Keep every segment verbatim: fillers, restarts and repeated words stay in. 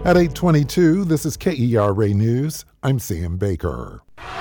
At eight twenty-two, this is K E R A News. I'm Sam Baker.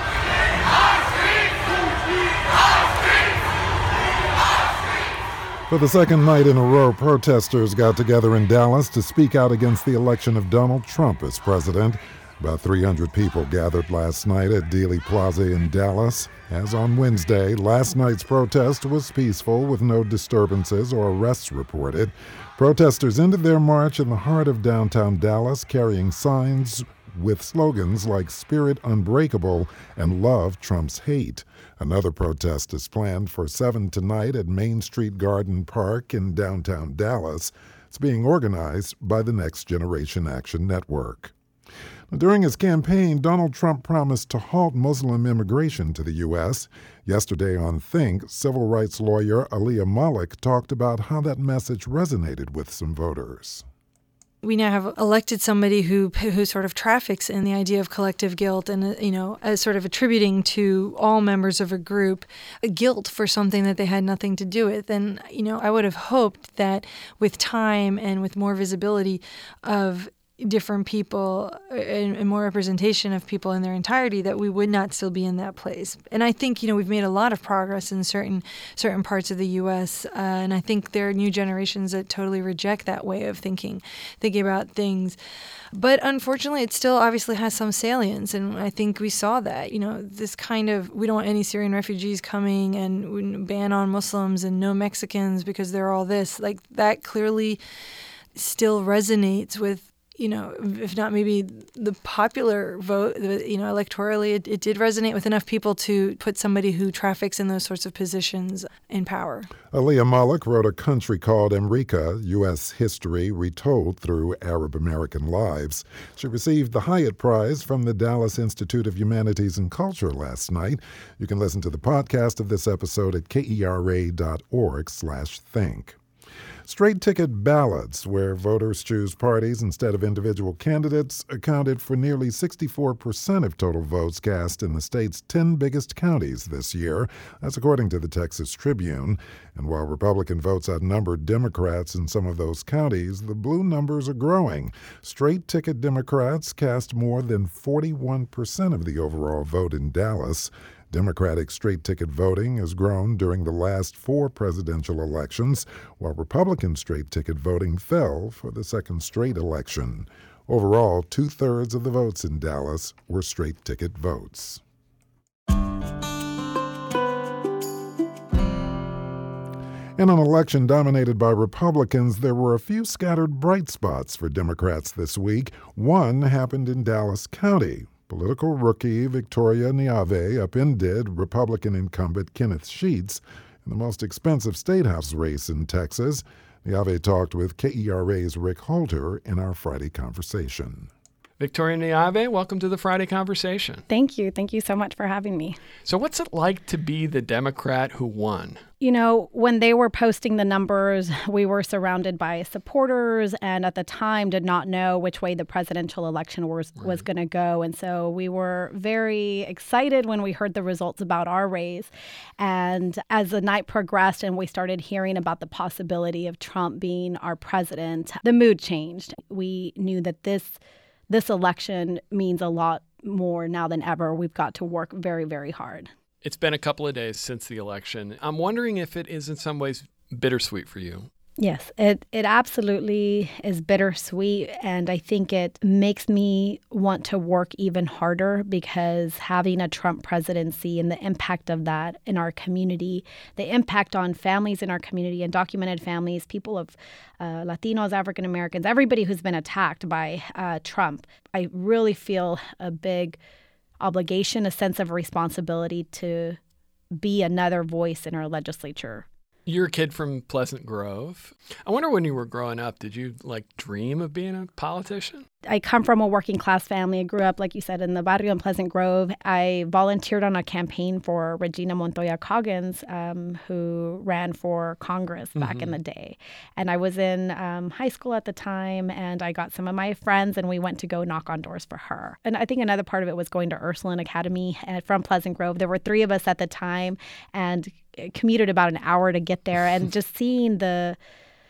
For the second night in a row, protesters got together in Dallas to speak out against the election of Donald Trump as president. About three hundred people gathered last night at Dealey Plaza in Dallas. As on Wednesday, last night's protest was peaceful with no disturbances or arrests reported. Protesters ended their march in the heart of downtown Dallas, carrying signs with slogans like "Spirit Unbreakable" and "Love Trump's Hate." Another protest is planned for seven tonight at Main Street Garden Park in downtown Dallas. It's being organized by the Next Generation Action Network. During his campaign, Donald Trump promised to halt Muslim immigration to the U S Yesterday on Think, civil rights lawyer Aliyah Malik talked about how that message resonated with some voters. We now have elected somebody who who sort of traffics in the idea of collective guilt and, you know, as sort of attributing to all members of a group a guilt for something that they had nothing to do with. And, you know, I would have hoped that with time and with more visibility of different people and, and more representation of people in their entirety, that we would not still be in that place. And I think, you know, we've made a lot of progress in certain certain parts of the U S, uh, and I think there are new generations that totally reject that way of thinking, thinking about things. But unfortunately, it still obviously has some salience, and I think we saw that. You know, this kind of, we don't want any Syrian refugees coming, and ban on Muslims and no Mexicans because they're all this. Like, that clearly still resonates with, you know, if not maybe the popular vote, you know, electorally, it, it did resonate with enough people to put somebody who traffics in those sorts of positions in power. Aliyah Malik wrote a country called America, U S History Retold Through Arab American Lives. She received the Hyatt Prize from the Dallas Institute of Humanities and Culture last night. You can listen to the podcast of this episode at kera.org slash think. Straight ticket ballots, where voters choose parties instead of individual candidates, accounted for nearly sixty-four percent of total votes cast in the state's ten biggest counties this year. That's according to the Texas Tribune. And while Republican votes outnumbered Democrats in some of those counties, the blue numbers are growing. Straight ticket Democrats cast more than forty-one percent of the overall vote in Dallas. Democratic straight-ticket voting has grown during the last four presidential elections, while Republican straight-ticket voting fell for the second straight election. Overall, two-thirds of the votes in Dallas were straight-ticket votes. In an election dominated by Republicans, there were a few scattered bright spots for Democrats this week. One happened in Dallas County. Political rookie Victoria Neave upended Republican incumbent Kenneth Sheets in the most expensive statehouse race in Texas. Neave talked with K E R A's Rick Holter in our Friday Conversation. Victoria Neave, welcome to the Friday Conversation. Thank you. Thank you so much for having me. So what's it like to be the Democrat who won? You know, when they were posting the numbers, we were surrounded by supporters and at the time did not know which way the presidential election was, right. was going to go. And so we were very excited when we heard the results about our race. And as the night progressed and we started hearing about the possibility of Trump being our president, the mood changed. We knew that this This election means a lot more now than ever. We've got to work very, very hard. It's been a couple of days since the election. I'm wondering if it is in some ways bittersweet for you. Yes, it, it absolutely is bittersweet, and I think it makes me want to work even harder because having a Trump presidency and the impact of that in our community, the impact on families in our community, undocumented families, people of uh, Latinos, African Americans, everybody who's been attacked by uh, Trump, I really feel a big obligation, a sense of responsibility to be another voice in our legislature. You're a kid from Pleasant Grove. I wonder when you were growing up, did you like dream of being a politician? I come from a working class family. I grew up, like you said, in the barrio in Pleasant Grove. I volunteered on a campaign for Regina Montoya Coggins, um, who ran for Congress back mm-hmm. in the day. And I was in um, high school at the time, and I got some of my friends, and we went to go knock on doors for her. And I think another part of it was going to Ursuline Academy uh, from Pleasant Grove. There were three of us at the time, and commuted about an hour to get there, and just seeing the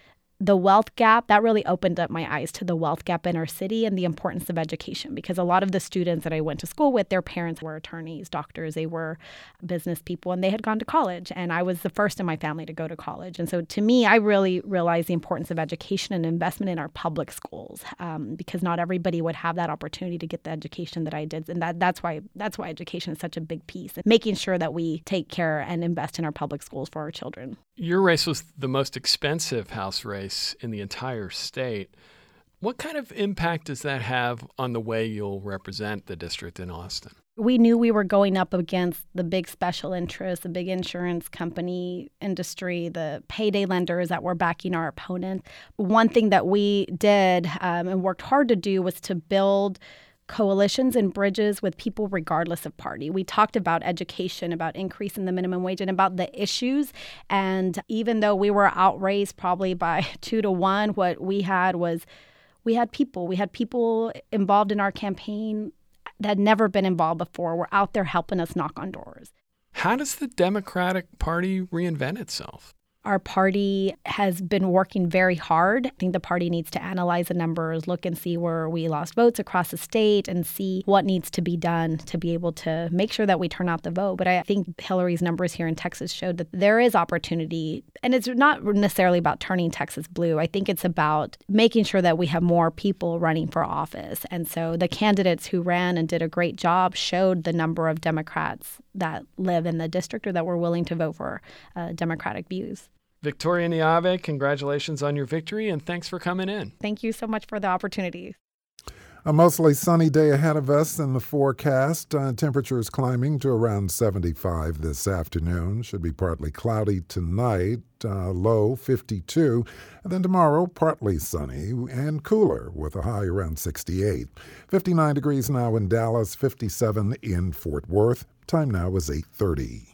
the wealth gap, that really opened up my eyes to the wealth gap in our city and the importance of education, because a lot of the students that I went to school with, their parents were attorneys, doctors, they were business people, and they had gone to college. And I was the first in my family to go to college. And so to me, I really realized the importance of education and investment in our public schools, um, because not everybody would have that opportunity to get the education that I did. And that, that's why that's why education is such a big piece, and making sure that we take care and invest in our public schools for our children. Your race was the most expensive House race in the entire state. What kind of impact does that have on the way you'll represent the district in Austin? We knew we were going up against the big special interests, the big insurance company industry, the payday lenders that were backing our opponent. One thing that we did um, and worked hard to do was to build coalitions and bridges with people regardless of party. We talked about education, about increasing the minimum wage, and about the issues. And even though we were outraised probably by two to one, what we had was we had people. We had people involved in our campaign that had never been involved before. Were out there helping us knock on doors. How does the Democratic Party reinvent itself? Our party has been working very hard. I think the party needs to analyze the numbers, look and see where we lost votes across the state, and see what needs to be done to be able to make sure that we turn out the vote. But I think Hillary's numbers here in Texas showed that there is opportunity. And it's not necessarily about turning Texas blue. I think it's about making sure that we have more people running for office. And so the candidates who ran and did a great job showed the number of Democrats that live in the district or that were willing to vote for uh, Democratic views. Victoria Neave, congratulations on your victory, and thanks for coming in. Thank you so much for the opportunity. A mostly sunny day ahead of us in the forecast. Uh, temperatures climbing to around seventy-five this afternoon. Should be partly cloudy tonight, uh, low fifty-two. And then tomorrow, partly sunny and cooler with a high around sixty-eight. fifty-nine degrees now in Dallas, fifty-seven in Fort Worth. Time now is eight thirty.